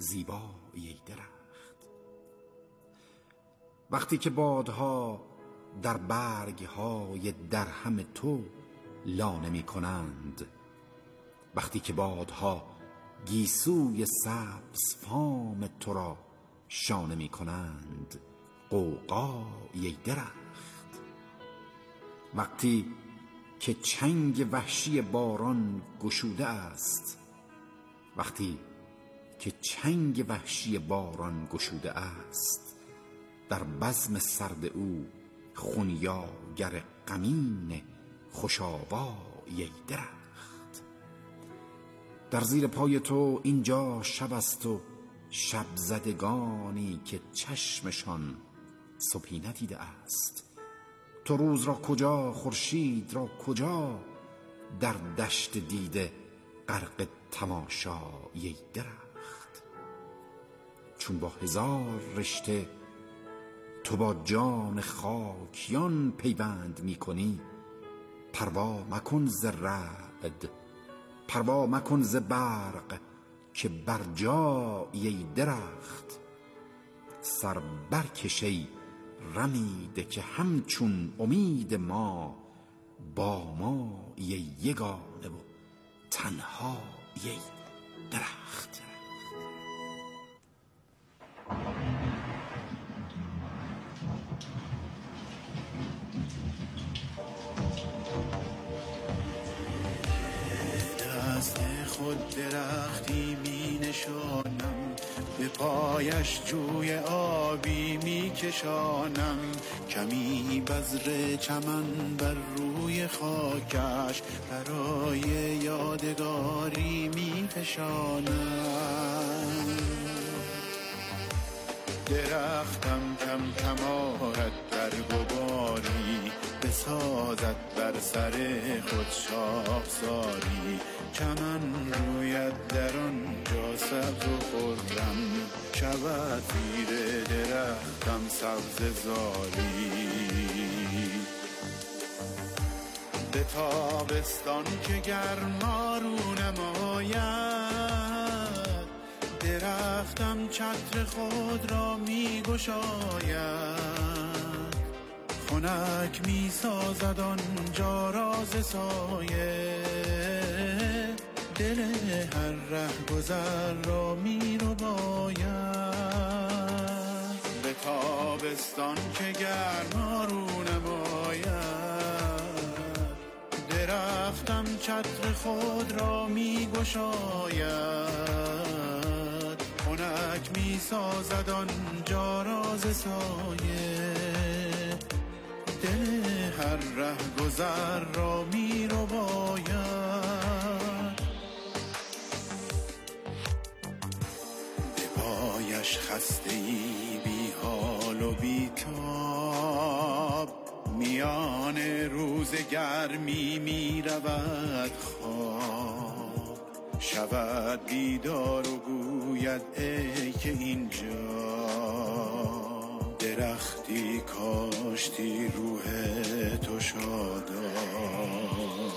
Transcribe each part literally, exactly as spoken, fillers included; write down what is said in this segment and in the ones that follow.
زیبای درخت. وقتی که بادها در برگهای درهم تو لانه می کنند، وقتی که بادها گیسوی سبز فام تو را شانه می کنند، غوغای درخت. وقتی که چنگ وحشی باران گشوده است، وقتی که چنگ وحشی باران گشوده است، در بزم سرد او خونیاگر غمین خوش‌آوای درخت. در زیر پای تو اینجا شب است و شب زدگانی که چشمشان صبحی ندیده است. تو روز را کجا، خورشید را کجا، در دشت دیده غرق تماشای درخت. چون با هزار رشته تو با جان خاکیان پیوند می کنی، پروا مکن ز رعد، پروا مکن ز برق، که بر جای درخت. سر برکش ای رمیده که همچون امید ما، با ما یگانه و تنها ی درخت. دست خود درختی می نشانم، به پایش جوی آبی می کشانم. کمی بذر چمن بر روی خاکش، برای یادگاری می فشانم. درختم کم کم آرد در غباری، بسازد بر سر خود شاخساری. چمن روید در آنجا سبز و خرم، شود زیر درختم سبز زاری. به تابستان که گرما رو نماید، درختم چتر خود را می گشاید. خنک می سازد آنجا راز سایه، دل هر ره گذر را می رو باید. به تابستان که گرما رو نماید، درختم چتر خود را می گشاید. خنک می سازد آنجا راز سایه، دل هر ره گذر را می رو باید. به پایش خسته ای بی حال و بی تاب، میان روز گرمی می رود خواب. شود بیدار و گوید ای که اینجا درختی کاشتی روح تو شاداب.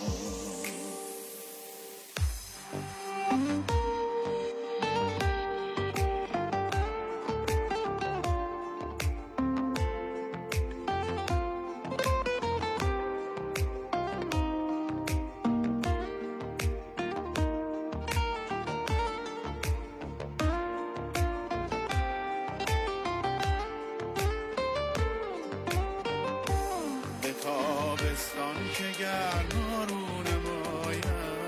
تابستان که گرما رو نماید،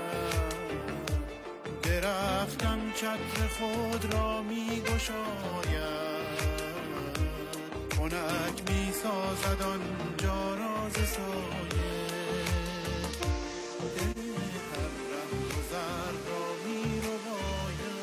درختم چتر خود را می گشاید. خنک می سازد آنجا راز سایه، دل هر ره گذر را می رو باید.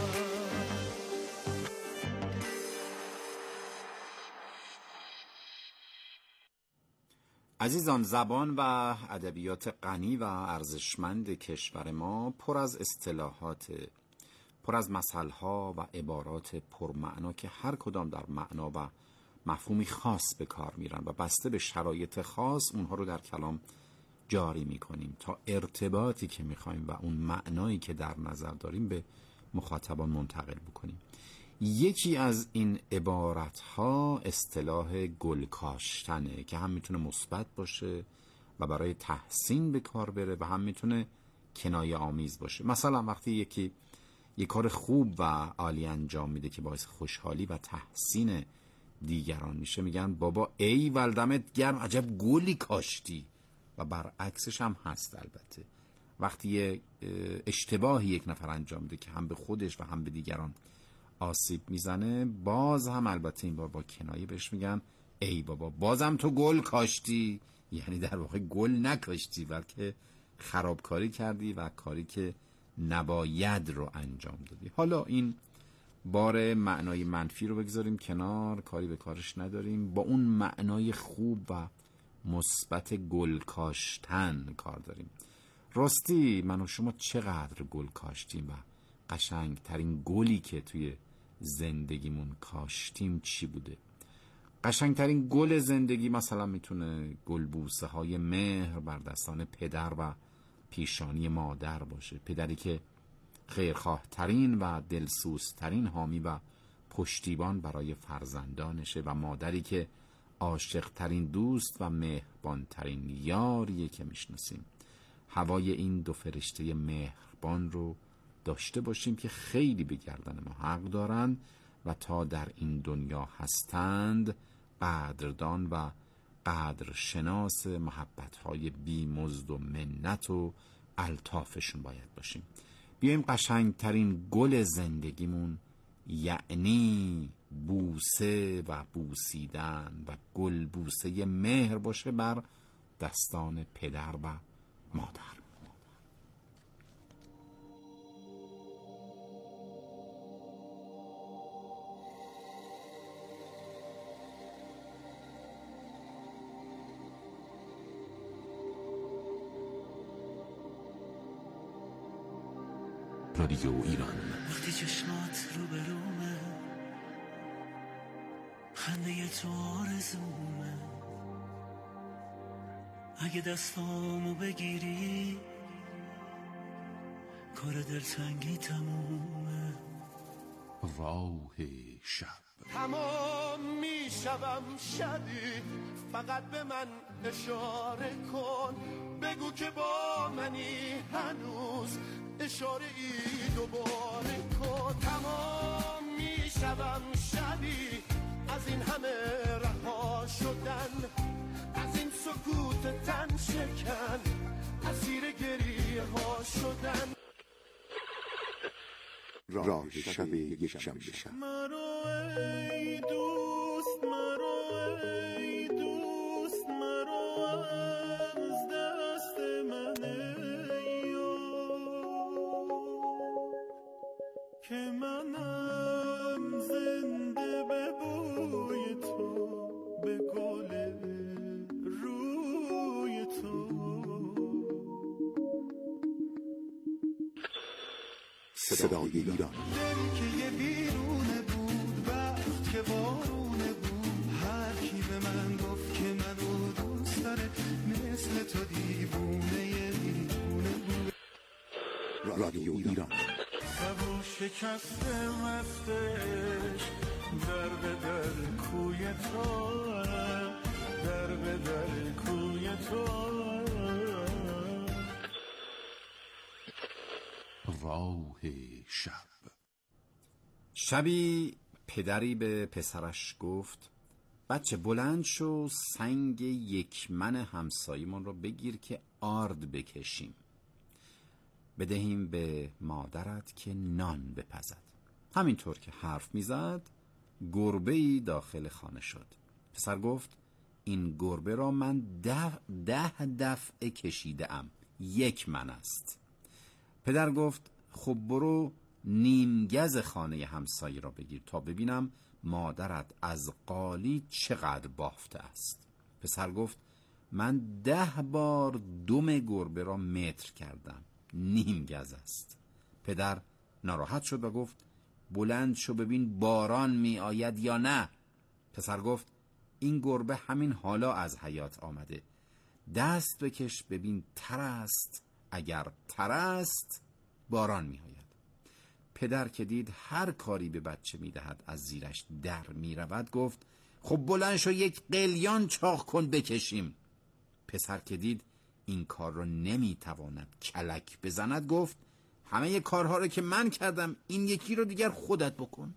عزیزان، زبان و ادبیات غنی و ارزشمند کشور ما پر از اصطلاحات، پر از مثل‌ها و عبارات پرمعنا که هر کدام در معنا و مفهومی خاص به کار میرن و بسته به شرایط خاص اونها رو در کلام جاری میکنیم تا ارتباطی که میخوایم و اون معنایی که در نظر داریم به مخاطبان منتقل بکنیم. یکی از این عبارت ها اصطلاح گل کاشتنه که هم میتونه مثبت باشه و برای تحسین به کار بره و هم میتونه کنایه آمیز باشه. مثلا وقتی یکی یک کار خوب و عالی انجام میده که باعث خوشحالی و تحسین دیگران میشه، میگن بابا ای ولدمت گرم، عجب گلی کاشتی. و برعکسش هم هست. البته وقتی یه اشتباهی یک نفر انجام میده که هم به خودش و هم به دیگران آسیب میزنه، باز هم البته این بار با کنایه بهش میگن ای بابا بازم تو گل کاشتی. یعنی در واقع گل نکاشتی بلکه خرابکاری کردی و کاری که نباید رو انجام دادی. حالا این بار معنای منفی رو بگذاریم کنار، کاری به کارش نداریم، با اون معنای خوب و مثبت گل کاشتن کار داریم. راستی من و شما چقدر گل کاشتیم و قشنگ ترین گلی که توی زندگیمون کاشتیم چی بوده؟ قشنگ ترین گل زندگی مثلا میتونه گلبوسه های مهر بر دستان پدر و پیشانی مادر باشه. پدری که خیرخواه ترین و دلسوز ترین حامی و پشتیبان برای فرزندانشه و مادری که عاشق ترین دوست و مهربان ترین یاریه که میشناسیم. هوای این دو فرشته مهربان رو داشته باشیم که خیلی به گردن ما حق دارن و تا در این دنیا هستند قدردان و قدرشناس محبت‌های بی‌مزد و منت و الطافشون باید باشیم. بیایم قشنگترین گل زندگیمون یعنی بوسه و بوسیدن و گل بوسه مهر باشه بر دستان پدر و مادر. رادیو ایران. وقتی چشمات رو برومه، خنده تو آرزومه، اگه دستامو بگیری کار دلتنگی تمومه. راه شب تمام میشوم شبی، فقط به من اشاره کن، بگو که با منی هنوز، اشاره ای دوباره کن. تمام میشوم شبی از این همه رها شدن، از این سکوت تن شکن، اسیر گریه ها شدن. راه شب یک شنبه شب. مرو ای دوست، مرو ای دوست، مرو از دست من ای که منم زنده به بوی تو، به گل روی تو. صدای ایران. دل که یه بیرونه بود، وقت که بارونه بود، هر کی به من گفت که منو دوست داره، مثل تو دیوونه دیوونه بود. رادیو ایران. سبو شکسته مستش، در به در کوی تو، در به در کوی تو. راه شب. شبی پدری به پسرش گفت بچه بلند شو، سنگ یک من همسایمون رو بگیر که آرد بکشیم، بدهیم به مادرت که نان بپزد. همینطور که حرف میزد گربه‌ای داخل خانه شد. پسر گفت این گربه را من ده, ده دفعه کشیده‌ام، یک من است. پدر گفت خب برو نیم گز خانه همسایه را بگیر تا ببینم مادرت از قالی چقدر بافته است. پسر گفت من ده بار دم گربه را متر کردم، نیم گز است. پدر ناراحت شد و گفت بلند شو ببین باران می آید یا نه. پسر گفت این گربه همین حالا از حیات آمده، دست بکش ببین تر است، اگر تر است باران می آید. پدر که دید هر کاری به بچه میدهد از زیرش در میرود گفت خب بلند شو یک قلیان چاق کن بکشیم. پسر که دید این کار رو نمیتواند کلک بزند گفت همه کارها رو که من کردم، این یکی رو دیگر خودت بکن.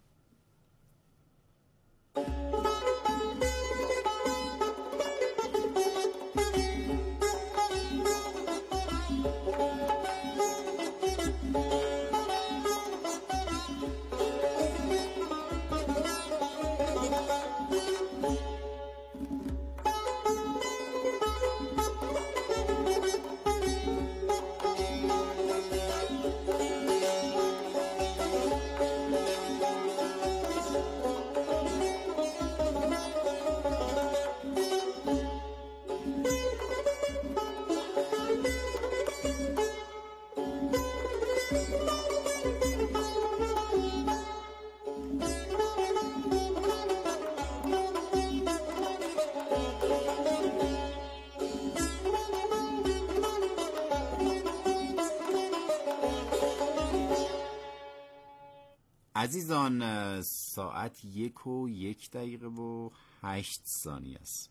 عزیزان، ساعت یک و یک دقیقه و هشت ثانیه است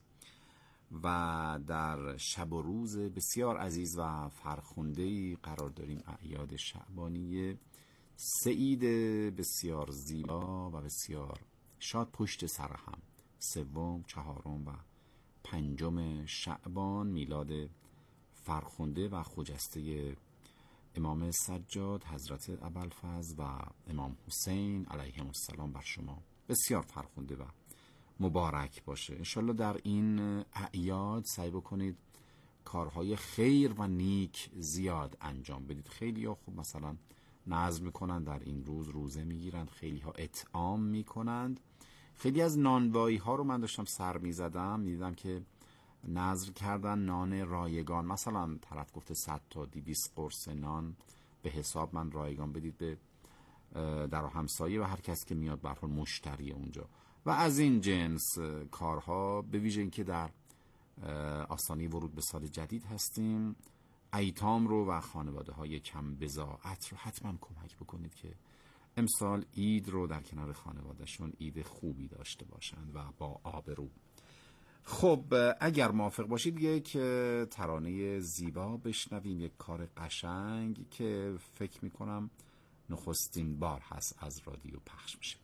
و در شب و روز بسیار عزیز و فرخنده‌ای قرار داریم. اعیاد شعبانی سه عید بسیار زیبا و بسیار شاد پشت سر هم، سوم، چهارم و پنجم شعبان، میلاد فرخنده و خجسته امام سجاد حضرت ابوالفضل و امام حسین علیهم السلام بر شما بسیار فرخنده و مبارک باشه. انشالله در این اعیاد سعی بکنید کارهای خیر و نیک زیاد انجام بدید. خیلی ها خوب مثلا نظر میکنند در این روز روزه میگیرند، خیلی ها اطعام میکنند. خیلی از نانوایی ها رو من داشتم سر میزدم میدیدم که نظر کردن نان رایگان، مثلا طرف گفته صد تا دویست قرص نان به حساب من رایگان بدید به در همسایه و هر کس که میاد به هر حال مشتری اونجا و از این جنس کارها. به ویژه اینکه در آستانه ورود به سال جدید هستیم، ایتام رو و خانواده های کم بضاعت رو حتما کمک بکنید که امسال عید رو در کنار خانوادهشون عید خوبی داشته باشند و با آبرو. خب اگر موافق باشید یک ترانه زیبا بشنویم، یک کار قشنگ که فکر میکنم نخستین بار هست از رادیو پخش میشه.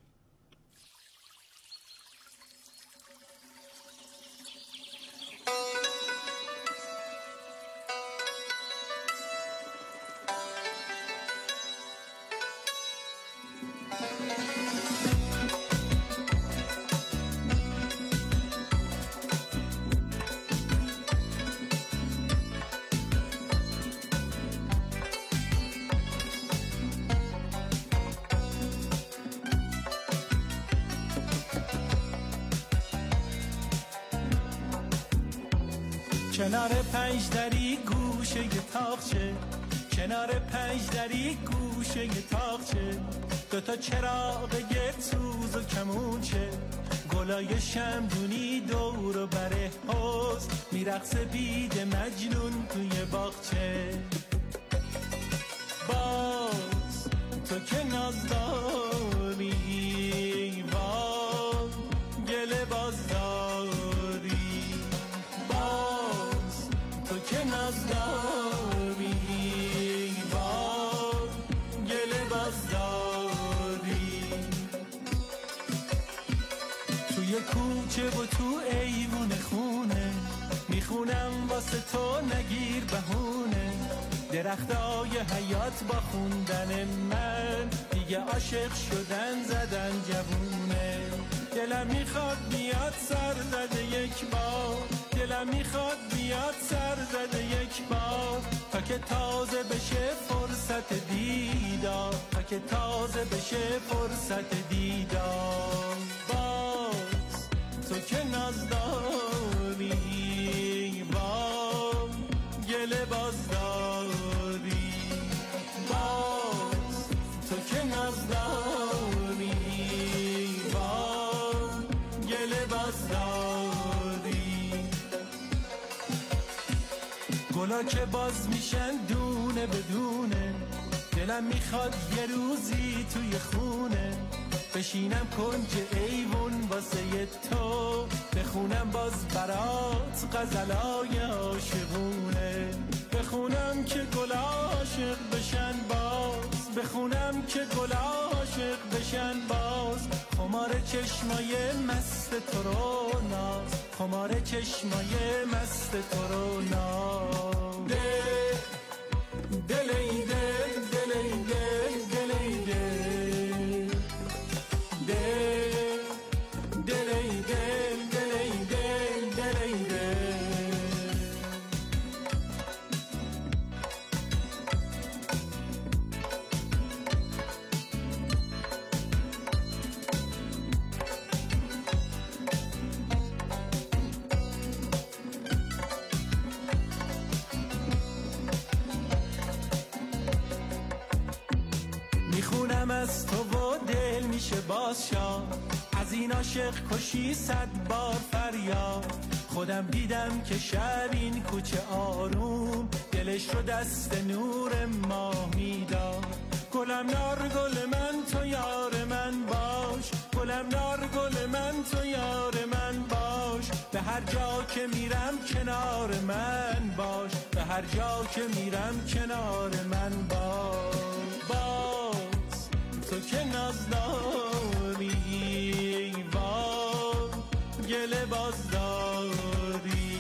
کنار پنج دری گوشه تاقچه، کنار پنج دری گوشه تاقچه، دوتا چراغ گتوز و کمونچه، گلای شمدونی دور و بره حسن، میرقصه بید مجنون توی باغچه. باز تو که ناز داری وای گله باز داری، باز تو که ناز داری وای گله باز داری. توی کوچه و تو ایوون خونه میخونم واسه تو نگیر بهونه، درختای حیات با خوندن من دیگه عاشق شدن زدن جوونه. دلم میخواد بیاد سر زده یک بار، دلم میخواد بیاد سر زده یک بار، تا که تازه بشه فرصت دیدار، تا که تازه بشه فرصت دیدار. باز تو که ناز داری وای گله باز داری، باز تو که ناز داری وای گله باز داری. گلا که باز میشن دونه بدونه، دلم میخواد یه روزی توی خونه بشینم کنج ایوون واسه تو بخونم باز برات غزلای عاشقونه بخونم که گل عاشق بشن باز بخونم که گل عاشق بشن باز خمار چشمای مست تو رو ناز خمار چشمای مست تو رو ناز دل دل ای دل دل ای دل دل ای دل دل دل ای دل دل ای دل دل ای دل میخونم از تو و دل میشه باز شاد از این عاشق کشی صد بار فریاد خودم دیدم که شب این کوچه آروم دلش رو دست نور ماه میداد گلم نار گل من تو یار من باش گلم نار گل من تو یار من باش به هر جا که میرم کنار من باش به هر جا که میرم کنار من باش باز تو که ناز داری وای گله باز داری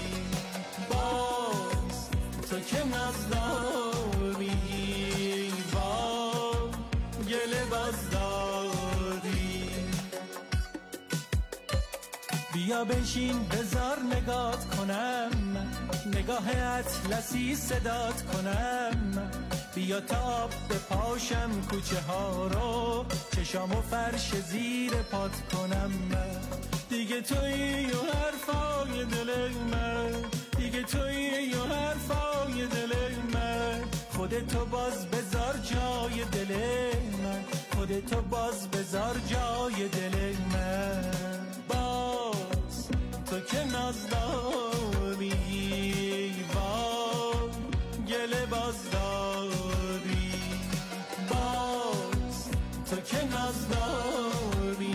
باز تو که ناز داری وای گله باز داری بیا بنشین بذار نگات کنم نگاه اطلسی صدات کنم بیا تا آب بپاشم کوچه ها رو چشام و فرش زیر پات کنم دیگه تویی و حرفای دل من دیگه تویی و حرفای دل من خودتو باز بذار جای دل من خودتو باز بذار جای دل من باز تو که ناز داری وای گله باز داری باز تو که ناز داری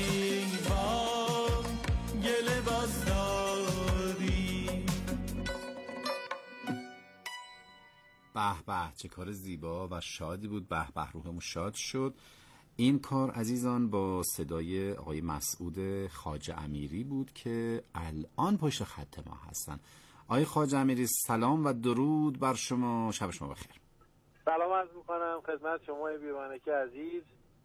وای گله باز داری به به چه کار زیبا و شادی بود به به روحمون شاد شد. این کار عزیزان با صدای آقای مسعود خواجه امیری بود که الان پشت خط ما هستن. آقای خواجه امیری سلام و درود بر شما، شب شما بخیر. سلام عرض میکنم خدمت شما بیرانکی عزیز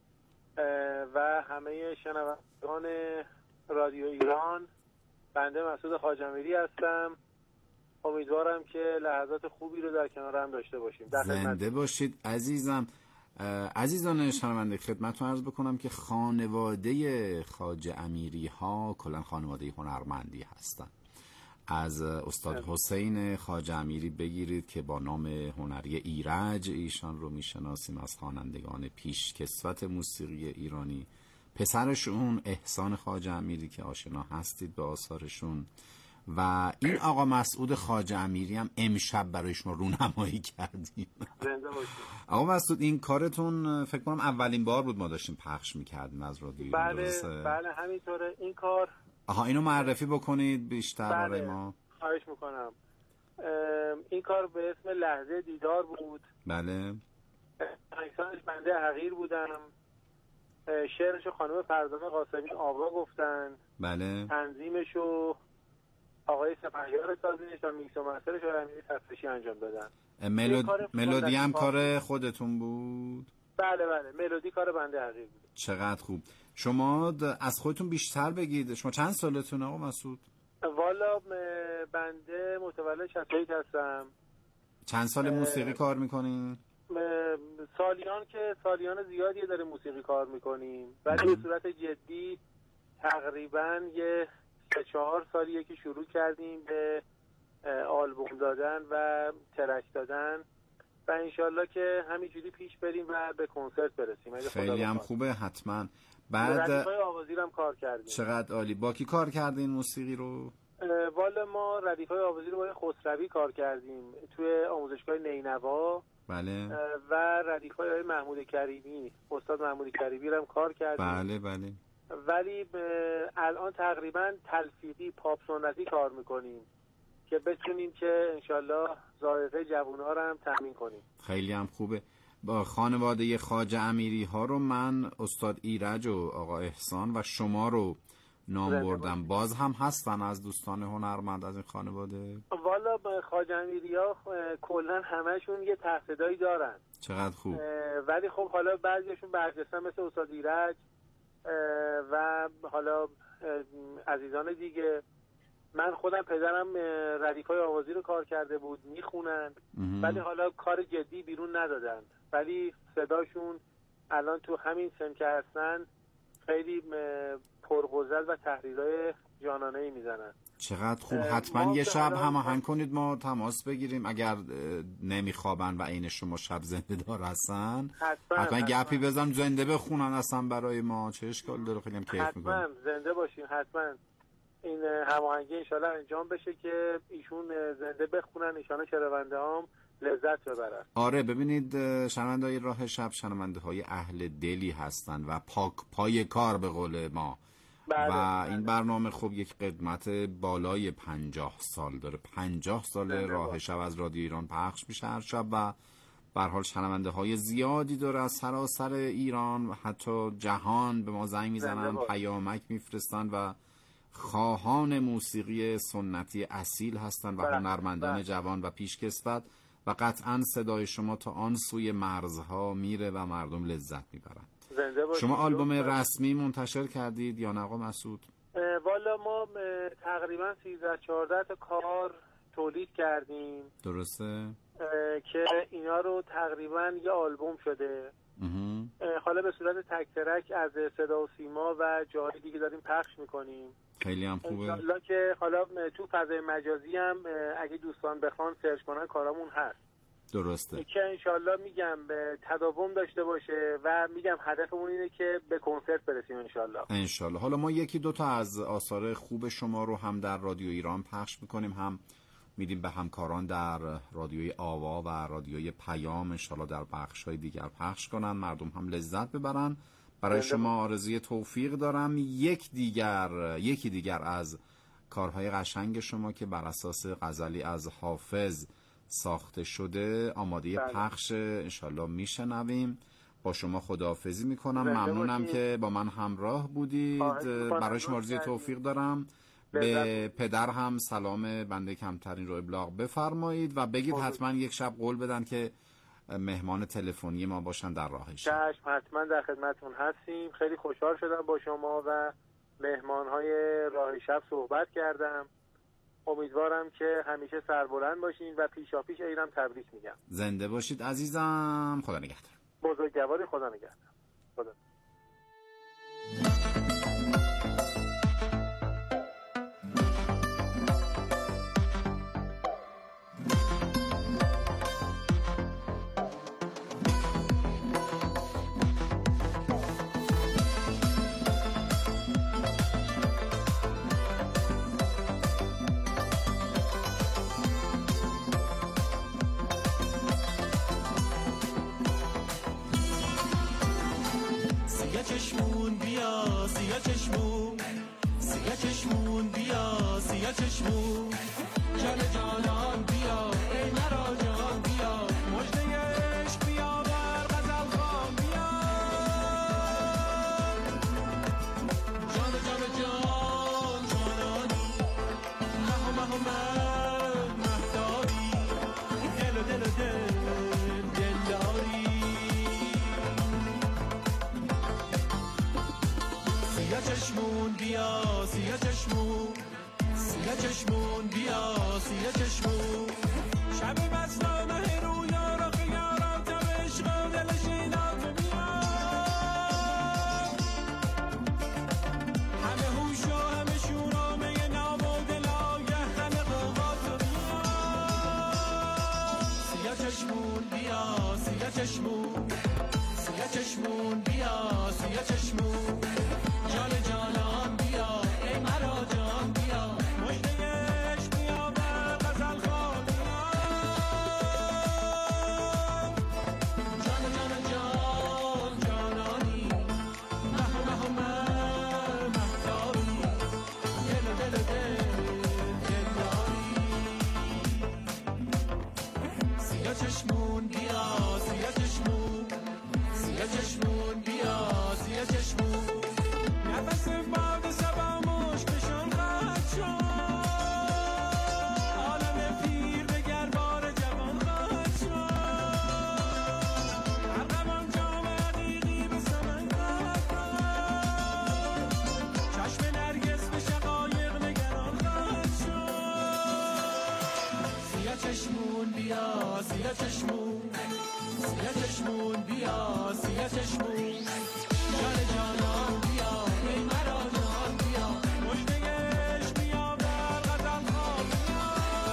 و همه شنوندگان رادیو ایران. بنده مسعود خواجه امیری هستم. امیدوارم که لحظات خوبی رو در کنار هم داشته باشیم. زنده باشید عزیزم. عزیزان شنونده خدمتتون عرض بکنم که خانواده خواجه امیری ها کلا خانواده هنرمندی هستن. از استاد حسین خواجه امیری بگیرید که با نام هنری ایرج ایشان رو میشناسیم، از خوانندگان پیشکسوت موسیقی ایرانی. پسرشون احسان خواجه امیری که آشنا هستید به آثارشون، و این آقا مسعود خواجه امیری هم امشب برایش ما رونمایی کردیم. آقا مسعود این کارتون فکر کنم اولین بار بود ما داشتیم پخش میکردیم از رادیو. بله بله همینطوره. این کار آها اینو معرفی بکنید بیشتر بله. برای ما خواهش میکنم. این کار به اسم لحظه دیدار بود. بله. احسانش بنده حقیر بودم. شعرشو خانم فرزانه قاسمی آوا گفتن. بله. تنظیمشو آقای سپهیار سازنش و میکس و مسترش و امیری تفتشی انجام دادن. ملود... ملودی هم کار خودتون بود؟ بله بله ملودی کار بنده حقیر بود. چقدر خوب. شما از خودتون بیشتر بگید. شما چند سالتونه آقا مسعود؟ والا بنده متولد شصت و یک هستم. چند سال موسیقی کار میکنین؟ سالیان که سالیان زیادی داره موسیقی کار میکنیم، ولی به صورت جدی تقریبا یه سه چهار سالیه که شروع کردیم به آلبوم دادن و ترک دادن و انشالله که همینجوری پیش بریم و به کنسرت برسیم. خیلی هم خوبه. حتما. بعد ردیفای آوازی هم کار کردیم. چقدر عالی. با کی کار کردین موسیقی رو؟ والا ما ردیفای آوازی رو با خسروی کار کردیم توی آموزشگاه نینوا. بله. و ردیف‌های آقای محمود کریمی، استاد محمود کریمی رو هم کار کردیم. بله بله. ولی الان تقریبا تلفیقی پاپ سنتی کار میکنیم که بتونیم که انشالله ذائقه جوان‌ها رو هم تامین کنیم. خیلی هم خوبه. با خانواده خواجه امیری ها رو من استاد ایرج و آقا احسان و شما رو نام بردم، باز هم هستن از دوستان هنرمند از این خانواده؟ والا خواجه امیری ها کلا همشون یه تحصیلایی دارن. چقدر خوب. ولی خب حالا بعضیشون برجستن مثل استاد ایرج و حالا عزیزان دیگه. من خودم پدرم ردیفای آوازی رو کار کرده بود، میخونن ولی حالا کار جدی بیرون ندادن، ولی صداشون الان تو همین سن که هستن خیلی پرغزل و تحریرهای جانانه‌ای میزنن. چقدر خوب. حتما یه شب هماهنگ کنید ما تماس بگیریم اگر نمیخوابن و عین شما شب زنده دار هستن. حتما, حتما گپی بزن زنده بخونن اصلا برای ما، چه اشکال داره؟ خیلی هم کیف میکنم. حتما زنده باشین، حتما این هماهنگی انشالله انجام بشه که ایشون زنده بخونن، ایشالا شنونده هم لذت ببرن. آره ببینید شنونده های راه شب شنونده های اهل دلی هستن و پاک پای کار به قول ما. بله، و بله. این برنامه خب یک قدمت بالای پنجاه سال داره. پنجاه سال راه شب از رادیو ایران پخش میشه هر شب و به هر حال شنونده های زیادی داره از سراسر ایران و حتی جهان به ما زنگ میزنن، پیامک میفرستن و خواهان موسیقی سنتی اصیل هستن و هنرمندان جوان و پیشکسوت و قطعا صدای شما تا آن سوی مرزها میره و مردم لذت میبرن. شما آلبوم رسمی منتشر کردید یا نه آقا مسعود؟ والا ما تقریبا سیزده چهارده تا کار تولید کردیم. درسته؟ که اینا رو تقریبا یه آلبوم شده. حالا به صورت تک ترک از صدا و سیما و جاهای دیگه داریم پخش میکنیم. خیلی هم خوبه. انشالله که حالا تو فضای مجازی هم اگه دوستان بخوان سرچ کنن کارامون هست. درسته. که انشالله میگم تداوم داشته باشه و میگم هدفمون اینه که به کنسرت برسیم انشالله. انشالله. حالا ما یکی دوتا از آثار خوب شما رو هم در رادیو ایران پخش میکنیم، هم میدیم به همکاران در رادیوی آوا و رادیوی پیام، انشالله در بخش‌های دیگر پخش کنن، مردم هم لذت ببرن. برای شما آرزوی توفیق دارم. یک دیگر یکی دیگر از کارهای قشنگ شما که بر اساس غزلی از حافظ ساخته شده آماده بله. پخش انشالله میشنویم. با شما خداحافظی میکنم. ممنونم که با من همراه بودید. برای شما آرزوی توفیق دارم. به پدر هم سلام بنده کمترین رو ابلاغ بفرمایید و بگید حتما یک شب قول بدن که مهمان تلفنی ما باشن در راهش. چشم، حتما در خدمتتون هستیم. خیلی خوشحال شدم با شما و مهمانهای راه شب صحبت کردم. امیدوارم که همیشه سربلند باشین و پیشا پیش اینم تبریک میگم. زنده باشید عزیزم. خدا نگهدار. بزرگواری. خدا نگهدار. خدا. چشمون بیا سیا چشمون، سیا چشمون بیا سیا چشمون، جان جانان بیا ای مرا جان بیا، مژده عشق بیا بر غزل خوان بیا، جان جان جان جانانی، مه مه مه مهداری، دل و دل و دل دلداری. سیا چشمون بیا سیا چشمون، سیا چشمون بیا سیا چشمون، شبی مستانه رویا را خیارم تب عشق و دل شیدات بیا، همه هوش و همه شورا می نام و دلاگه همه قوات بیا، سیا چشمون بیا سیا چشمون، سیا چشمون بیا سیا چشمون، جان جانان بیا ای مرا جان بیا، مژده عشق بیا بر غزل خوان بیا. چشمون بیا سیاه چشمون سیاه چشمون بیا سیاه چشمون جان جانان بیا ای مرا جان بیا مجدهش بیا بر غزل خواب بیا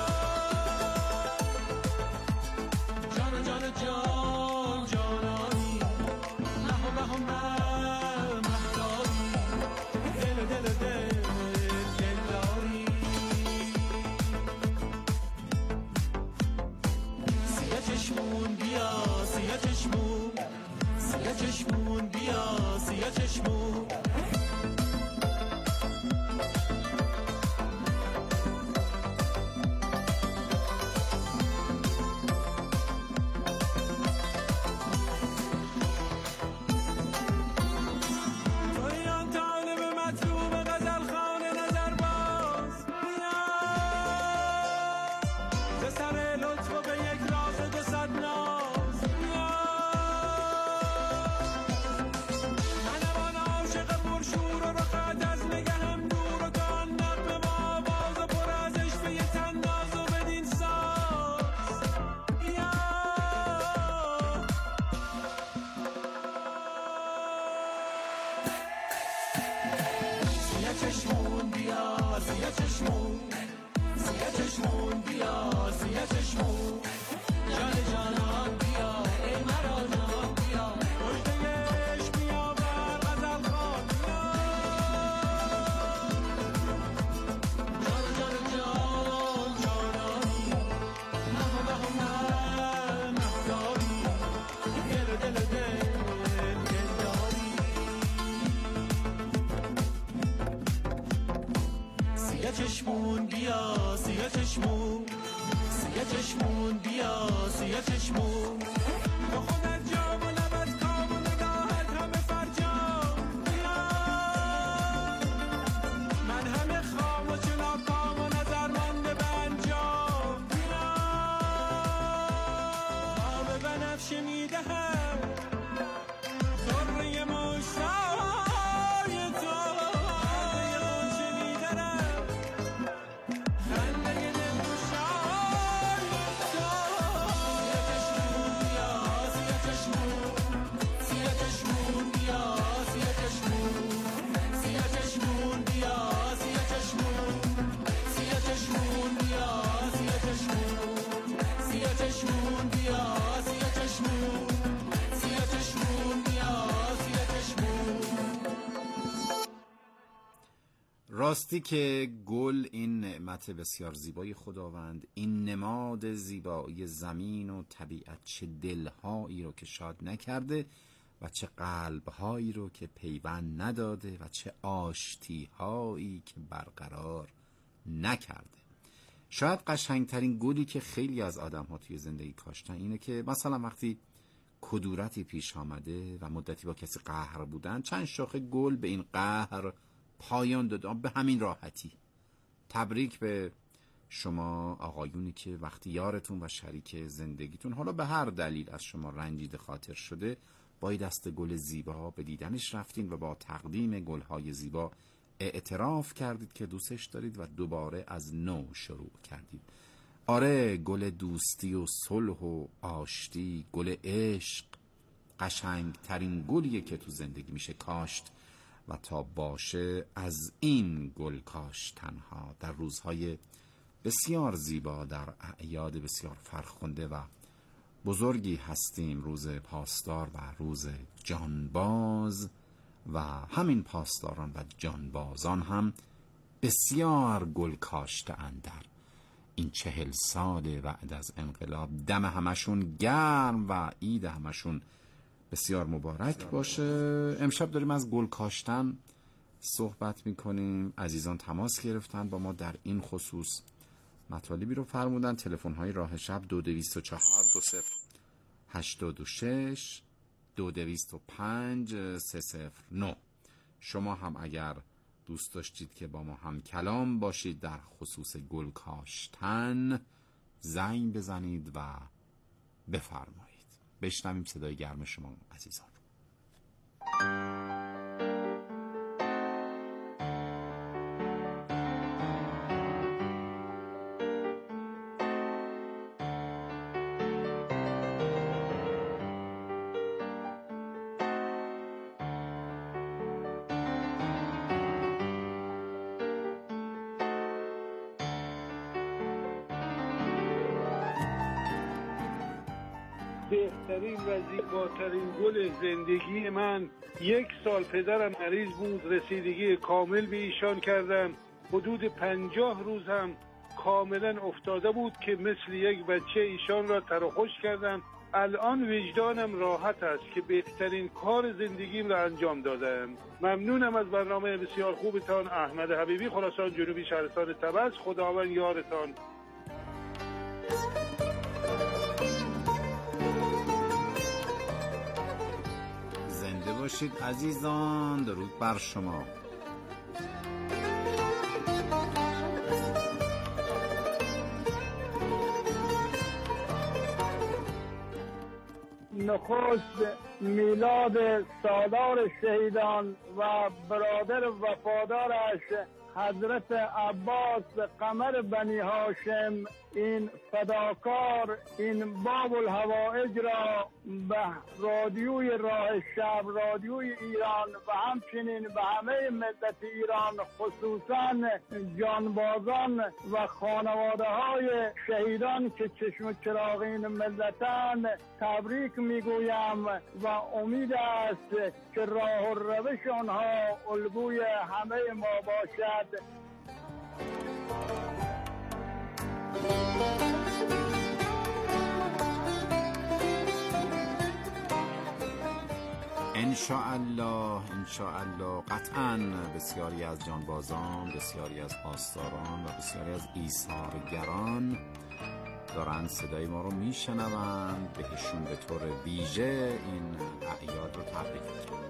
جان جان جان جانانی مهو مهو مه مهداری دل دل دل دلداری سیاه چشمون بیا سیاه چشمون سیاه چشمون بیا سیاه چشمون تویان طالب مطلوب غزل خانه نظر باز بیا ز سر لطف و به یک راز دو صد ناز بیا منم آن عاشق پرشور و رخت از نگهم دور و کان نغمه و آواز و پر از عشق یه طناز و بدین ساز بیا سیاه چشمون بیا سیاه چشمون سیاه چشمون بیا سیاه چشمون جان جانان بیا ای مرا جان بیا مجدهش بیا بر غزل خواب بیا جان جان جان جانانی مهو مهو مه مهداری دل دل دل دلداری سیاه چشمون بیا سیاه چشمون سیاه چشمون بیا سیاه چشمون تو خودت جام و لبت کام و نگاهت همه فرجام بیا من همه خام و چلا کام و نظر مانده به انجام بیا آب بنفشه میدهم سره مشتای تو خنده غنچه میدرم خنده دلگشای تو سیاه چشمون بیا سیاه چشمون سیاه چشمون بیا سیاه چشمون سیاه چشمون بیا سیاه چشمون سیاه چشمون بیا سیاه چشمون سیاه چشمون بیا سیاه چشمون سیاه چشمون بیا سیاه چشمون. راستی که گل این نعمت بسیار زیبای خداوند، این نماد زیبایی زمین و طبیعت، چه دلهایی رو که شاد نکرده و چه قلبهایی رو که پیوند نداده و چه آشتیهایی که برقرار نکرده. شاید قشنگترین گلی که خیلی از آدم ها توی زندگی کاشتن اینه که مثلا وقتی کدورتی پیش آمده و مدتی با کسی قهر بودن، چند شاخه گل به این قهر پایان دادن به همین راحتی. تبریک به شما آقایونی که وقتی یارتون و شریک زندگیتون حالا به هر دلیل از شما رنجیده خاطر شده، با دست گل زیبا به دیدنش رفتین و با تقدیم گلهای زیبا اعتراف کردید که دوستش دارید و دوباره از نو شروع کردید. آره، گل دوستی و صلح و آشتی، گل عشق، قشنگ ترین گلیه که تو زندگی میشه کاشت و تا باشه از این گل کاشتنها در روزهای بسیار زیبا، در اعیاد بسیار فرخنده و بزرگی هستیم، روز پاسدار و روز جانباز، و همین پاسداران و جانبازان هم بسیار گل کاشته‌اند در این چهل سال بعد از انقلاب. دم همشون گرم و عید همشون بسیار مبارک باشه. امشب داریم از گل کاشتن صحبت میکنیم. عزیزان تماس گرفتن با ما در این خصوص، مطالبی رو فرمودن. تلفن های راه شب دو دویست و چهار دو صفر هشتاد و شش دو دویست و پنج سه صفر نه. شما هم اگر دوست داشتید که با ما هم کلام باشید در خصوص گل کاشتن، زنگ بزنید و بفرمایید. بشنویم صدای گرم شما عزیزان. بهترین و زیباترین گل زندگی من. یک سال پدرم مریض بود، رسیدگی کامل به ایشان کردم. حدود پنجاه روز هم کاملا افتاده بود که مثل یک بچه ایشان را تر و خوش کردم. الان وجدانم راحت است که بهترین کار زندگیم را انجام دادم. ممنونم از برنامه بسیار خوبتان. احمد حبیبی، خراسان جنوبی، شهرستان طبس. خداوند یارتان. زنده باشید عزیزان. درود بر شما. نخست میلاد سالار شهیدان و برادر وفادارش حضرت عباس قمر بنی هاشم، این فداکار، این باب الهوائج را به رادیوی راه شب، رادیوی ایران و همچنین به همه ملت ایران، خصوصا جانبازان و خانواده های شهیدان که چشم و چراغ این ملتان، تبریک میگویم و امید است که راه و روش آنها الگوی همه ما باشد. انشاءالله انشاءالله قطعاً بسیاری از جانبازان، بسیاری از پاسداران و بسیاری از ایثارگران دارن صدای ما رو میشنوند. بهشون به طور ویژه این اعیاد رو تبریک میگم.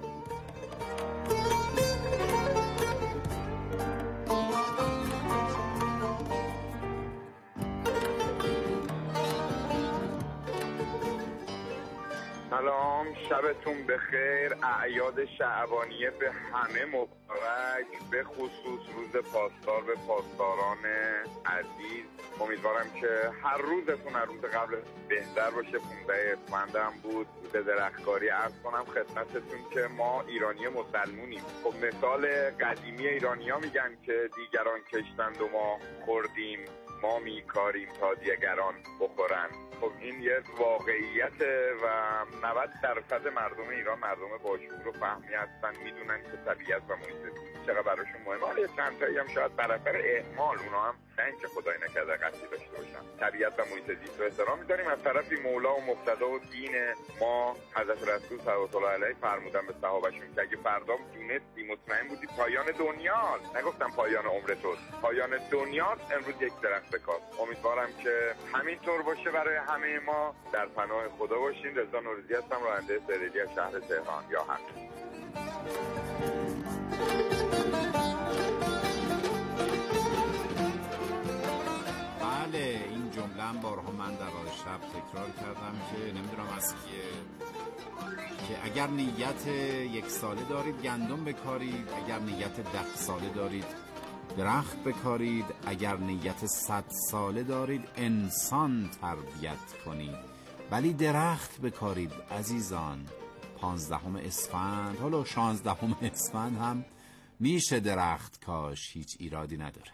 سلام، شبتون بخیر. اعیاد شعبانیه به همه مبارک، به خصوص روز پاسدار به پاسداران عزیز. امیدوارم که هر روزتون هر روز قبل بهتر باشه. پونزده اسفندم بود. به درختکاری عرض کنم خدمتتون که ما ایرانی مسلمونیم. خب مثال قدیمی ایرانی ها میگن که دیگران کشتند و ما خوردیم، ما میکاریم تا دیگران بخورن. خب این یه واقعیت و نود درصد مردم ایران مردم باشعور و فهمی هستن، میدونن که طبیعت و محیط زیست چقدر براشون مهمه. حالا چند تایی هم شاید برابر اهمال، اونا هم نه اینکه خدای نکرده قصدی داشته باشن. طبیعت و محیط زیست رو احترام می‌ذاریم. از طرفی مولا و مقتدا و دین ما حضرت رسول صلی الله علیه فرمودن به صحابهشون که اگه فردا دونستی مطمئن بودی پایان دنیاست، نگفتم پایان عمر توست، پایان دنیاست، امروز یک درخت بکار. امیدوارم که همینطور باشه برای همه ما. در پناه خدا باشین. رضا نوروزی هستم، راننده سریلی از شهر تهران. یا حق. بله، این جمله هم بارها من در راه شب تکرار کردم که نمیدونم از کیه، که اگر نیت یک ساله دارید گندم بکارید، اگر نیت ده ساله دارید درخت بکارید، اگر نیت صد ساله دارید انسان تربیت کنید، ولی درخت بکارید عزیزان. پانزدهم اسفند، حالا شانزدهم اسفند هم میشه درخت کاش، هیچ ایرادی نداره.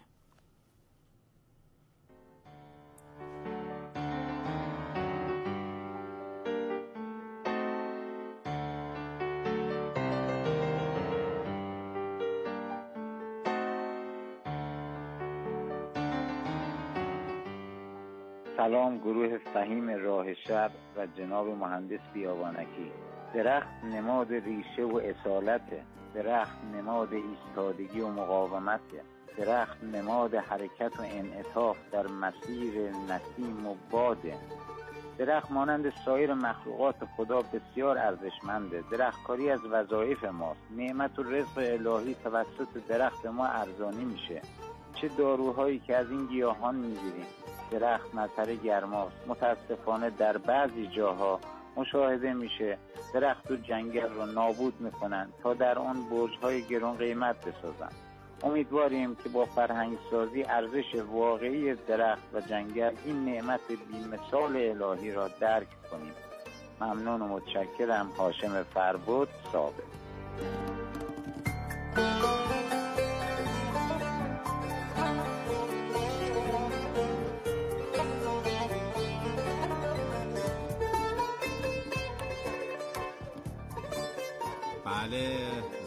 سلام گروه فهیم راه شب و جناب مهندس بیابانکی. درخت نماد ریشه و اصالته، درخت نماد ایستادگی و مقاومته، درخت نماد حرکت و انعطاف در مسیر نسیم و باده. درخت مانند سایر مخلوقات خدا بسیار ارزشمنده. درختکاری از وظایف ماست. نعمت و رزق الهی توسط درخت ما ارزانی میشه. چه داروهایی که از این گیاهان میگیریم. درخت مظهر گرماست. متاسفانه در بعضی جاها مشاهده میشه درخت و جنگل رو نابود میکنن تا در آن برج‌های گران قیمت بسازن. امیدواریم که با فرهنگ سازی ارزش واقعی درخت و جنگل این نعمت بی‌مثال الهی را درک کنیم. ممنون و متشکرم. هاشم فربود، ثابت.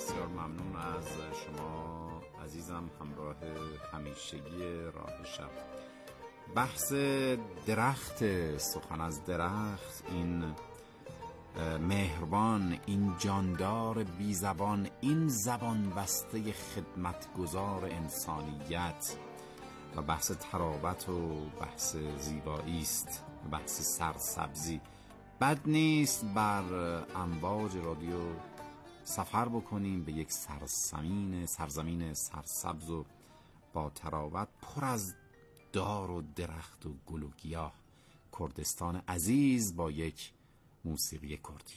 بسیار ممنون از شما عزیزم، همراه همیشگی راه شب. بحث درخت، سخن از درخت، این مهربان، این جاندار بی زبان، این زبان بسته خدمتگزار انسانیت و بحث ترابط و بحث زیبایی است و بحث سرسبزی. بد نیست بر امواج رادیو سفر بکنیم به یک سرزمین سرزمین سرسبز و با تراوت، پر از دار و درخت و گل و گیاه. کردستان عزیز با یک موسیقی کردی.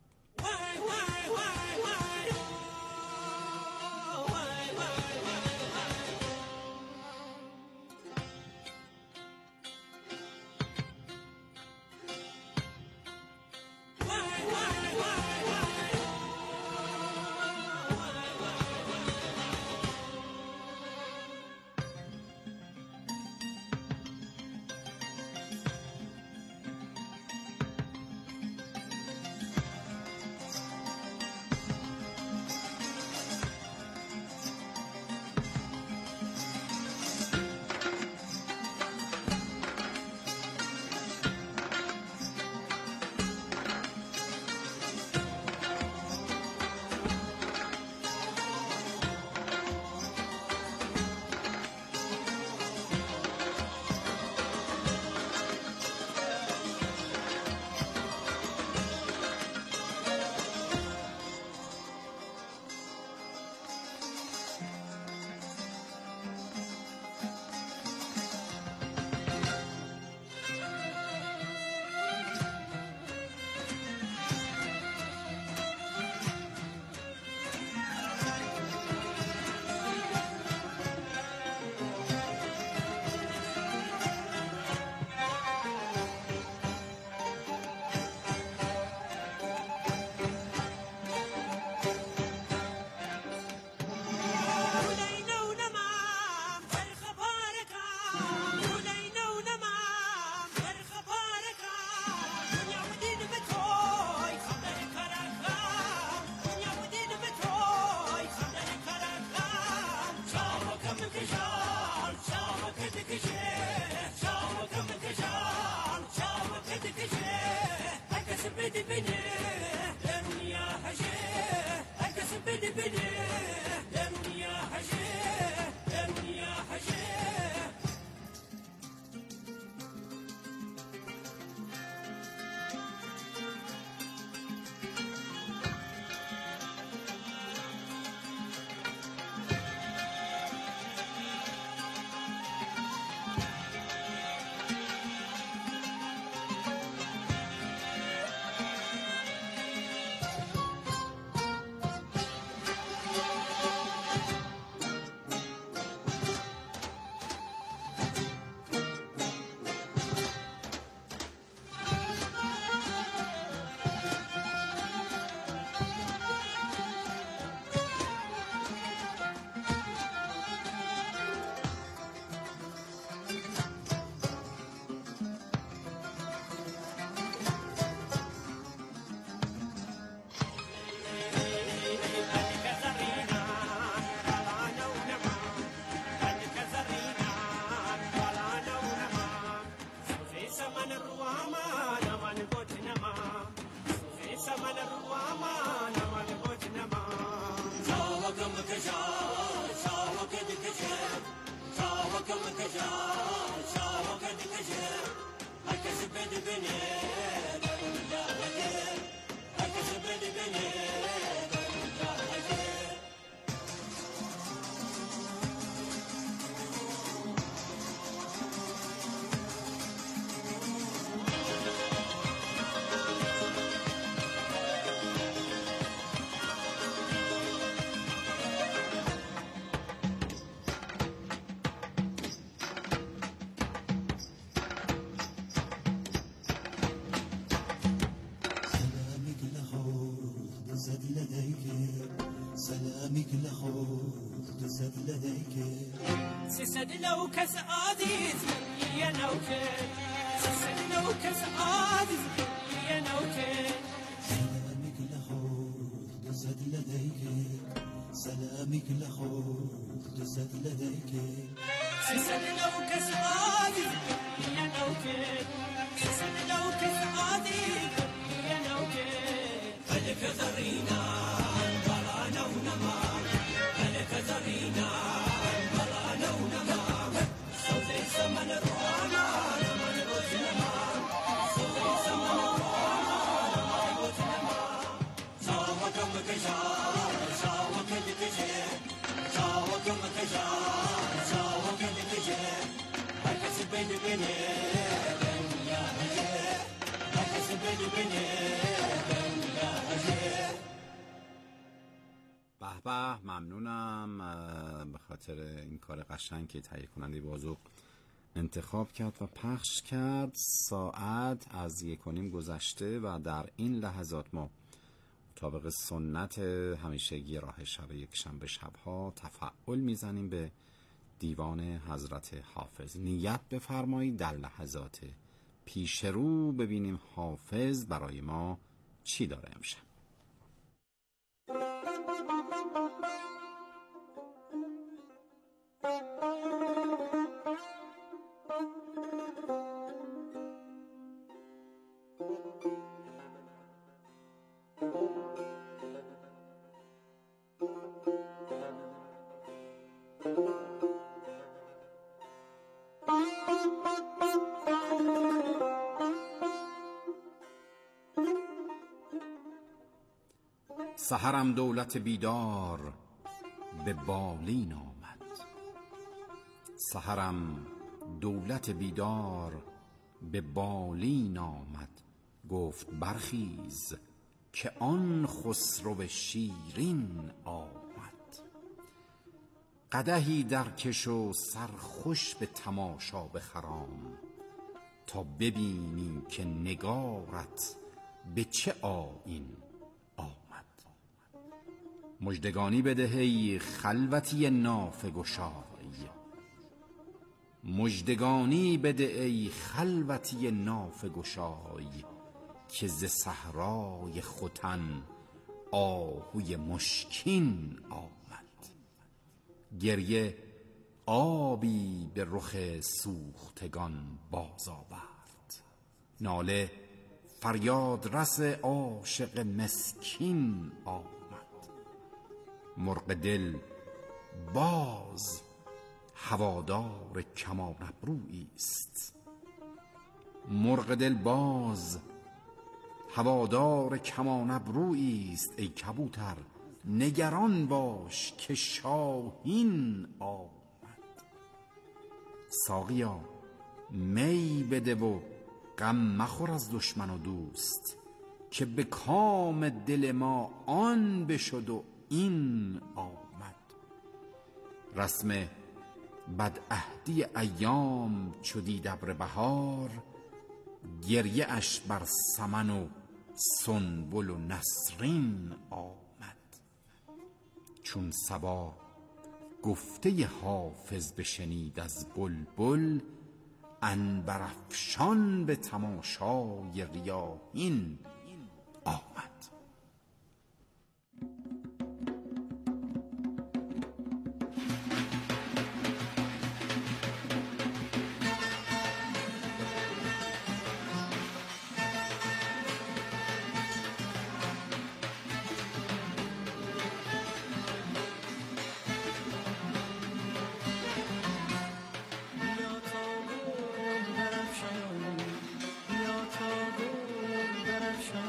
سسد لو كس عزيز يا نوكل سسد لو كس عزيز يا نوكل سلامك لخوض زد لديك سلامك لخوت زد لديك سسد لو كسعادي يا نوكي سسد لو كسعادي يا نوكي هلك ذرينا بلانا ونما هلك ذرينا بلانا ونما صوتي سمن الروانا نمر بوتنما صوتي سمن الروانا نمر بوتنما صاوكم كجار صاوكم كجار صاوكم كجار صاوكم كجار هكس بيني بيني يا هجر هكس بيني بيني يا هجر. به به، ممنونم به خاطر این کار قشنگ که تهیه کننده بازوق انتخاب کرد و پخش کرد. ساعت از یک و نیم گذشته و در این لحظات ما مطابق سنت همیشگی راه شب یک شنبه شبها تفعل میزنیم به دیوان حضرت حافظ. نیت بفرمایید در لحظات پیش رو ببینیم حافظ برای ما چی داره امشب. سحرم دولت بیدار به بالین آمد، سحرم دولت بیدار به بالین آمد. گفت برخیز که آن خسرو شیرین آمد. قدحی در کش و سرخوش به تماشا بخرام، تا ببینی که نگارت به چه آیین آمد. مژدگانی بده ای خلوتی نافه گشای، مژدگانی بده ای خلوتی نافه گشای، که ز صحرای ختن آهوی مشکین آمد. گریه آبی به رخ سوختگان باز آورد، ناله فریاد رس عاشق مسکین آمد. مرغ دل باز هوادار کمان ابرویی است، مرغ دل باز هوادار کمان ابرویی است. ای کبوتر نگران باش که شاهین آمد. ساقیا می بده و غم مخور از دشمن و دوست، که به کام دل ما آن بشد و این آمد. رسم بدعهدی ایام چو دید ابر بهار، گریه اش بر سمن و سنبل و نسرین آمد. چون صبا گفته حافظ بشنید از بلبل، عنبرافشان به تماشای ریاحین آمد. یا تا گل برافشان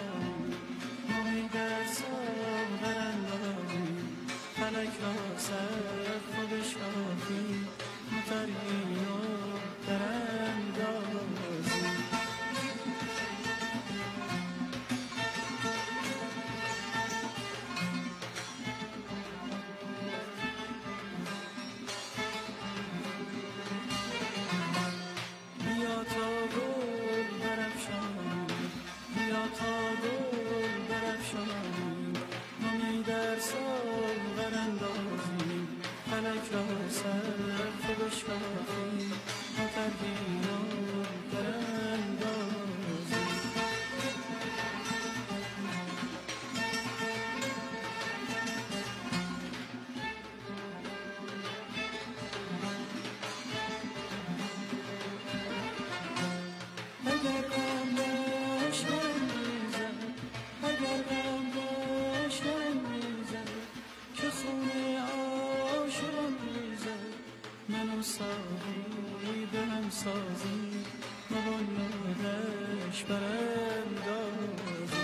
سازی دلم سازی مبالادش براندازی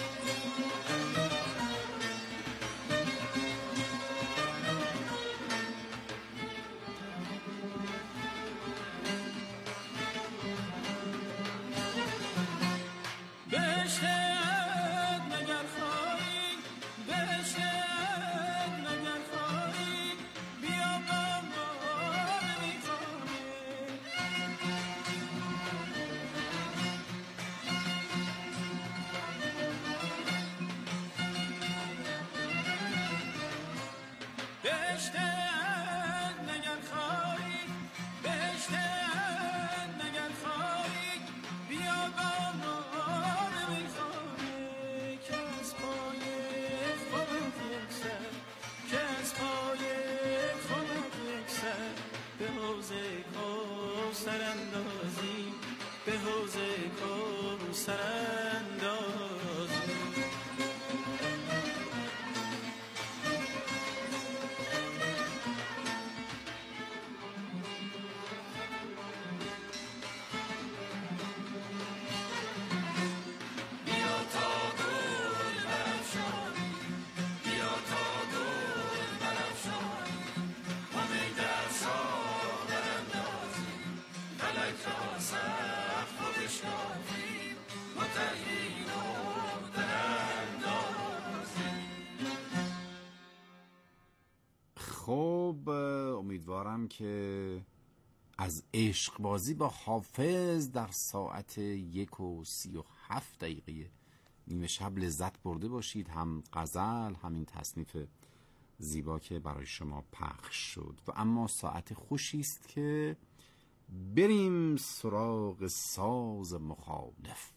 خب امیدوارم که از عشق بازی با حافظ در ساعت یک و سی و هفت دقیقه نیمه شب لذت برده باشید. هم غزل هم این تصنیف زیبا که برای شما پخش شد. و اما ساعت خوشی است که بریم سراغ ساز مخالف.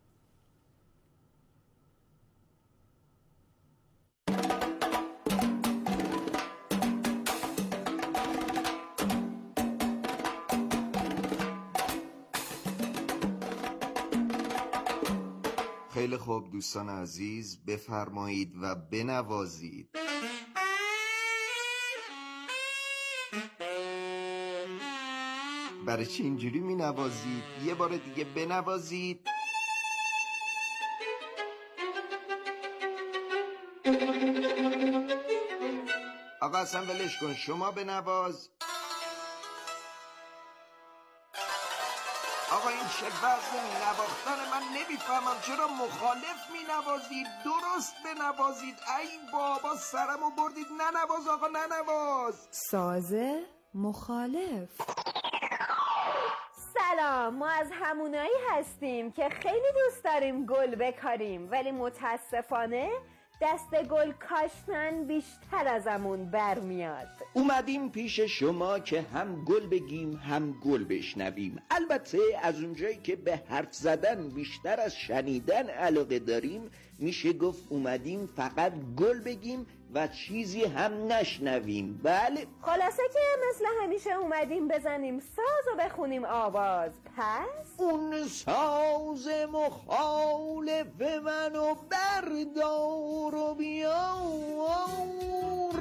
خیلی خوب دوستان عزیز، بفرمایید و بنوازید. برای چی اینجوری می نوازید؟ یه بار دیگه بنوازید. آقا اصلا ولش کن، شما بنواز. آقا این چه وضع نواختن؟ من نمیفهمم چرا مخالف مینوازید؟ درست بنوازید. ای بابا سرمو بردید. ننواز آقا ننواز. ساز مخالف. سلام، ما از همونایی هستیم که خیلی دوست داریم گل بکاریم ولی متاسفانه دست گل کاشتن بیشتر ازمون برمیاد. اومدیم پیش شما که هم گل بگیم هم گل بشنویم. البته از اونجایی که به حرف زدن بیشتر از شنیدن علاقه داریم، میشه گفت اومدیم فقط گل بگیم و چیزی هم نشنویم. بله، خلاصه که مثل همیشه اومدیم بزنیم ساز و بخونیم آواز. پس اون ساز مخالف منو بردار و بیار.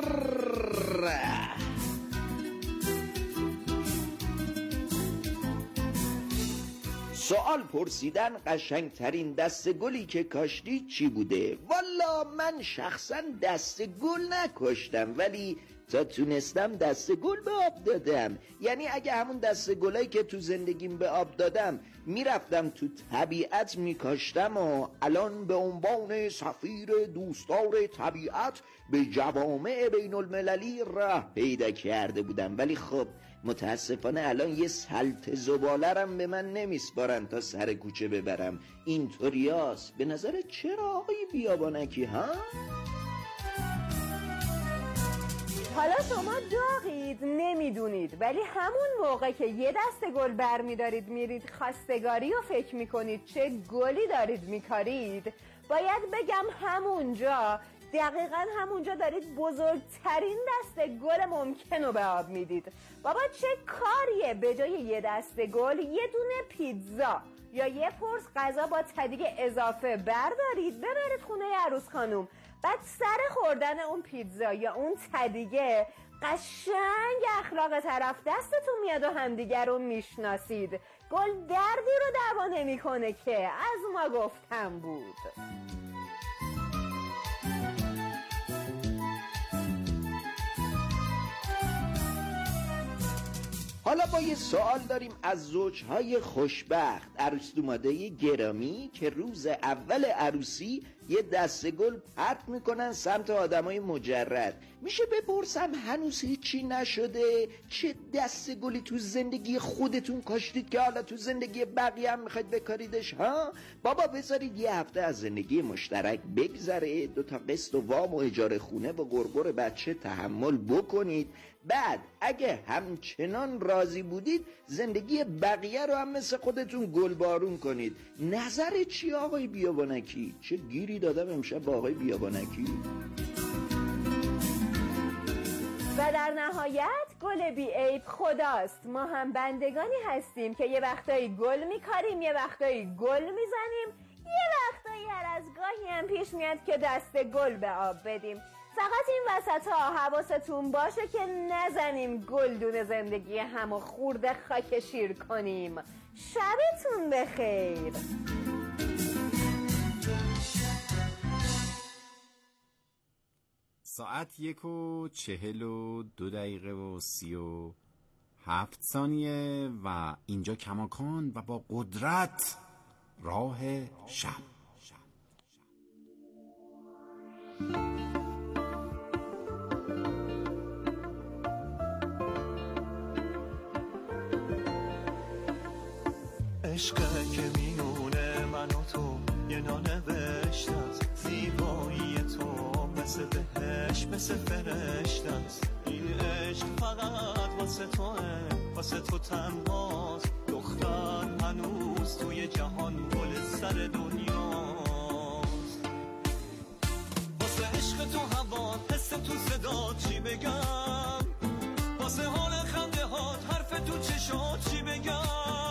سوال پرسیدن قشنگترین دست گلی که کاشتی چی بوده؟ والا من شخصا دست گل نکاشتم ولی تا تونستم دست گل به آب دادم. یعنی اگه همون دست گلایی که تو زندگیم به آب دادم میرفتم تو طبیعت میکاشتم و الان به عنوان سفیر دوستدار طبیعت به جوامع بین المللی راه پیدا کرده بودم. ولی خب متاسفانه الان یه سلط زبالرم به من نمیسپارن تا سر کوچه ببرم. اینطوریاست. به نظرت چرا آقای بیابانکی ها؟ حالا شما داغید نمیدونید ولی همون موقع که یه دست گل برمیدارید میرید خواستگاری و فکر میکنید چه گلی دارید میکارید، باید بگم همونجا دقیقا همونجا دارید بزرگترین دست گل ممکن رو به آب میدید. بابا چه کاریه به جای یه دست گل یه دونه پیتزا یا یه پرس غذا با تدیگ اضافه بردارید ببرید خونه عروس خانوم. بعد سر خوردن اون پیتزا یا اون تدیگه قشنگ اخلاق طرف دستتون میاد و همدیگر رو میشناسید. گل دردی رو دوا نمیکنه که، از ما گفتم بود. حالا با یه سوال داریم از زوجهای خوشبخت، عروس دوماده گرامی که روز اول عروسی یه دسته گل پرت میکنن سمت آدمای مجرد. میشه بپرسم هنوز هیچی نشده؟ چه دسته گلی تو زندگی خودتون کاشتید که حالا تو زندگی بقیه هم میخواید بکاریدش ها؟ بابا بذارید یه هفته از زندگی مشترک بگذره، دوتا قسط و وام و اجاره خونه و غرغر بچه تحمل بکنید، بعد اگه همچنان راضی بودید زندگی بقیه رو هم مثل خودتون گلبارون کنید. نظر چی آقای بیابانکی؟ چه گیری دادم امشب با آقای بیابانکی؟ و در نهایت گل بی عیب خداست. ما هم بندگانی هستیم که یه وقتایی گل میکاریم، یه وقتایی گل میزنیم، یه وقتایی هر از گاهی هم پیش میاد که دست گل به آب بدیم. فقط این وسط ها حواستون باشه که نزنیم گلدون زندگی همو خورده خاک شیر کنیم. شبتون بخیر. ساعت یک و چهل و دو دقیقه و سی و هفت ثانیه و اینجا کماکان و با قدرت راه شب. عشقه که میونه من و تو یه نانوشته است، زیبایی تو مثل بهش مثل فرشته است. این عشق فقط واسه توه، واسه تو تنهاست. دختر هنوز توی جهان گل سر دنیاست. واسه عشق تو هوا، حس تو صدا چی بگم؟ واسه حال خنده هات، حرف تو چشات چی بگم؟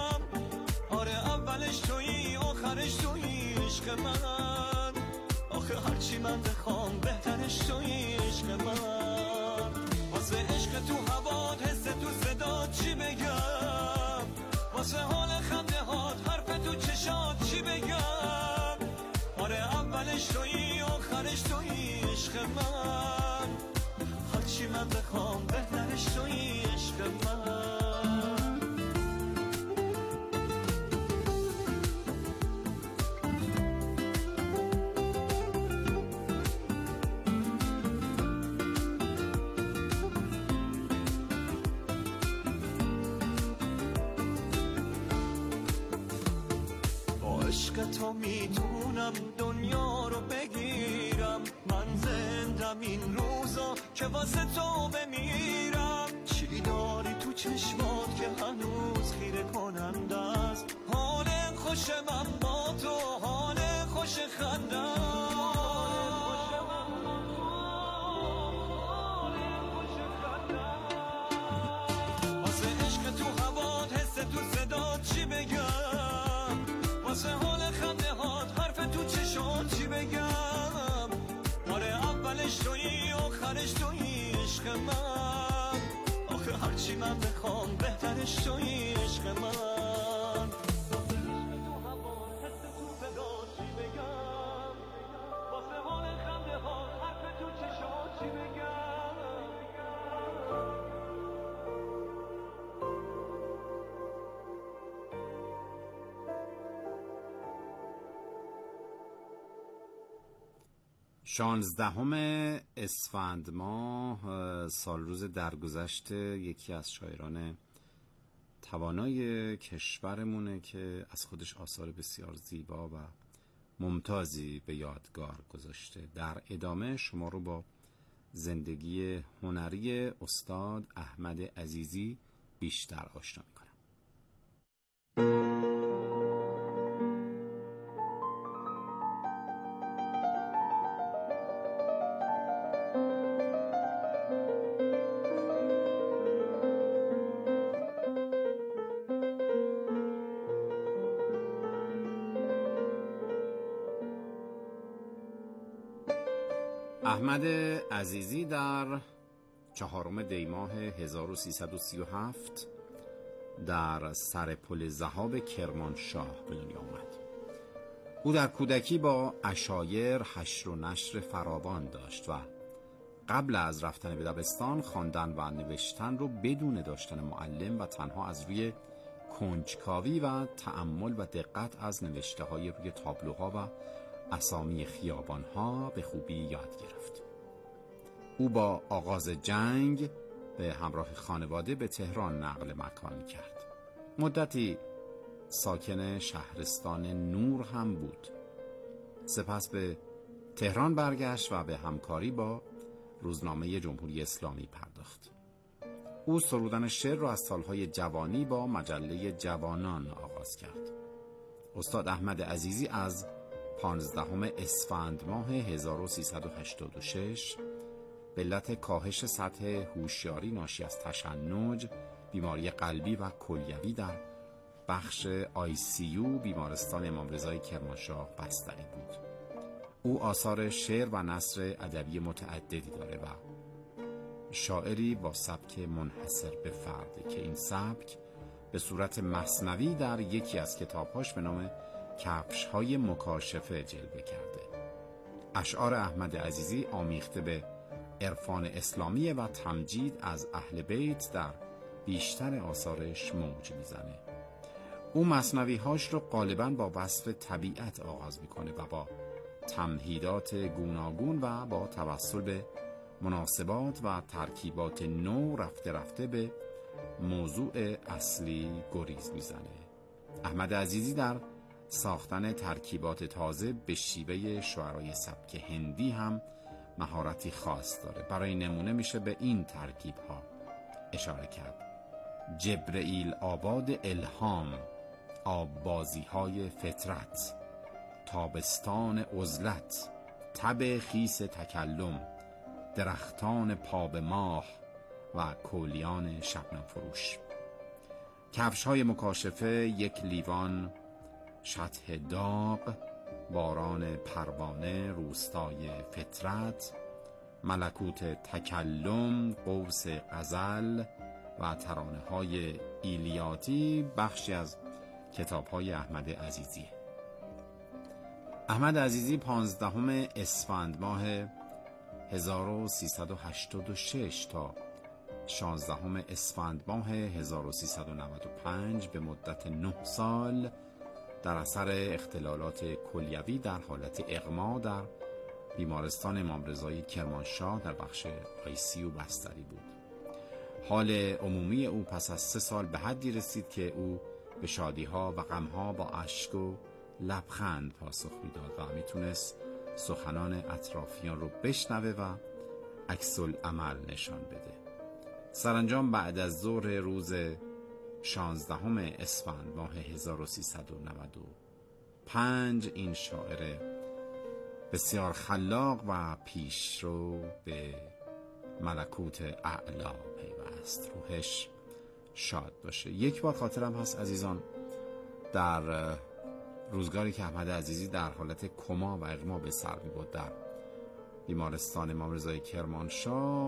اولش تویی آخرش تویی عشق من، آخه هرچی من بخوام بهترش تویی عشق من. واسه عشق تو هوات، حس تو صدا چی بگم؟ واسه حال خنده هات، حرف تو چشات چی بگم؟ آره اولش تویی آخرش تویی عشق من، هرچی من بخوام بهترش تویی عشق من. عشق تو میتونم دنیا رو بگیرم، من زندم این روزا که واسه تو بمیرم. چی داری تو چشمات که هنوز خیره کننده است؟ حال خوش من با تو، حال خوش خندم. واسه عشق تو هوات، حس تو صدا چی بگم؟ واسه حال خنده هات، حرف تو چشات چی بگم؟ آره اولش تویی آخرش تویی عشق من، آخه هرچی من بخوام بهترش تویی عشق من. واسه عشق تو هوا، حس تو صدا چی بگم؟ واسه حال خنده هات، حرف تو چشات چی بگم؟ شانزدهم اسفند ماه، سال روز درگذشت یکی از شاعران توانای کشورمونه که از خودش آثار بسیار زیبا و ممتازی به یادگار گذاشته. در ادامه شما رو با زندگی هنری استاد احمد عزیزی بیشتر آشنا می‌کنم. احمد عزیزی در چهارم دی ماه هزار و سیصد و سی و هفت در سر پل ذهاب کرمانشاه به دنیا آمد. او در کودکی با عشایر حشر و نشر فراوان داشت و قبل از رفتن به دبستان خواندن و نوشتن رو بدون داشتن معلم و تنها از روی کنجکاوی و تأمل و دقت از نوشته های روی تابلوها و اسامی خیابانها به خوبی یاد گرفت. او با آغاز جنگ به همراه خانواده به تهران نقل مکان کرد. مدتی ساکن شهرستان نور هم بود. سپس به تهران برگشت و به همکاری با روزنامه جمهوری اسلامی پرداخت. او سرودن شعر را از سالهای جوانی با مجله جوانان آغاز کرد. استاد احمد عزیزی از پانزدهم اسفند ماه هزار و سیصد و هشتاد و شش به علت کاهش سطح هوشیاری ناشی از تشنج، بیماری قلبی و کلیوی در بخش آی سی یو بیمارستان امام رضای کرمانشاه بستری بود. او آثار شعر و نثر ادبی متعددی داره و شاعری با سبک منحصر به فرده که این سبک به صورت مثنوی در یکی از کتابهاش به نام کفش‌های مکاشفه جلوه کرده. اشعار احمد عزیزی آمیخته به عرفان اسلامی و تمجید از اهل بیت در بیشتر آثارش موج میزنه. او مثنوی‌هاش رو غالباً با وصف طبیعت آغاز میکنه و با تمهیدات گوناگون و با توسل به مناسبات و ترکیبات نو رفته رفته به موضوع اصلی گریز میزنه. احمد عزیزی در ساختن ترکیبات تازه به شیوه شعرای سبک هندی هم مهارتی خاص داره. برای نمونه میشه به این ترکیب ها اشاره کرد: جبرئیل آباد الهام، آببازی های فطرت، تابستان عزلت، تب خیس تکلم، درختان پا ماه و کولیان شبنم فروش. کفش های مکاشفه، یک لیوان، شطح داغ، باران پروانه، روستای فطرت، ملکوت تکلم، قوس غزل و ترانه های ایلیاتی بخشی از کتاب های احمد عزیزی. احمد عزیزی پانزدهم اسفند ماه هزار و سیصد و هشتاد و شش تا شانزدهم اسفند ماه هزار و سیصد و نود و پنج به مدت نه سال در اثر اختلالات کلیوی در حالت اغما در بیمارستان امام رضای کرمانشاه در بخش آی سی یو بستری بود. حال عمومی او پس از سه سال به حدی رسید که او به شادی‌ها و غم‌ها با اشک و لبخند پاسخ میداد و میتونست سخنان اطرافیان رو بشنوه و عکس العمل نشان بده. سرانجام بعد از ظهر روز شانزدهم اسفند ماه هزار و سیصد و نود و پنج این شاعر بسیار خلاق و پیشرو به ملکوت اعلا پیوست. روحش شاد باشه. یک بار خاطرم هست عزیزان، در روزگاری که احمد عزیزی در حالت کما و اغما به سر می‌برد در بیمارستان امام رضای کرمانشاه،